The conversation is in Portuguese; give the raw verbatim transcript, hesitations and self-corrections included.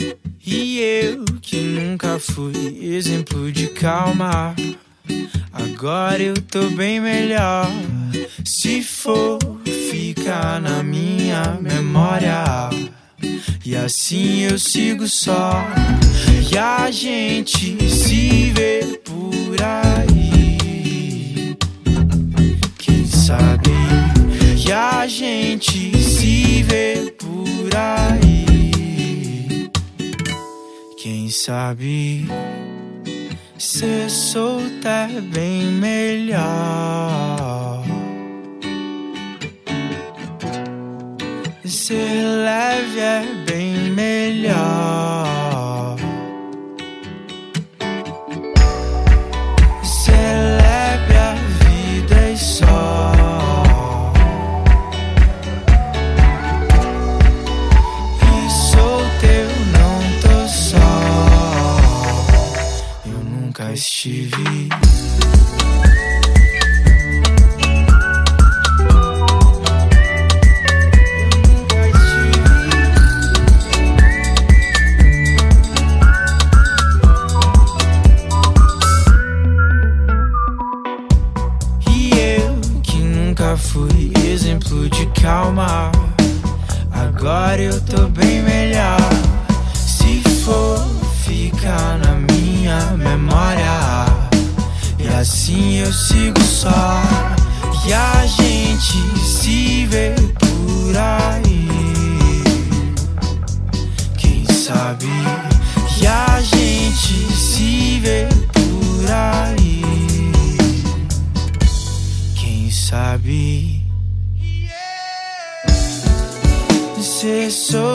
E eu que nunca fui exemplo de calma, agora eu tô bem melhor. Se for ficar na minha memória, e assim eu sigo só. E a gente se vê por aí, quem sabe? E a gente se vê por aí, quem sabe? Ser solto é bem melhor. Ser leve é bem melhor. Ser leve a vida e só. E solto eu não tô só. Eu nunca estive. Fui exemplo de calma, agora eu tô bem melhor. Se for ficar na minha memória, e assim eu sigo só. E a gente se vê por aí, quem sabe? E a gente se vê por aí, sabe? Ser solto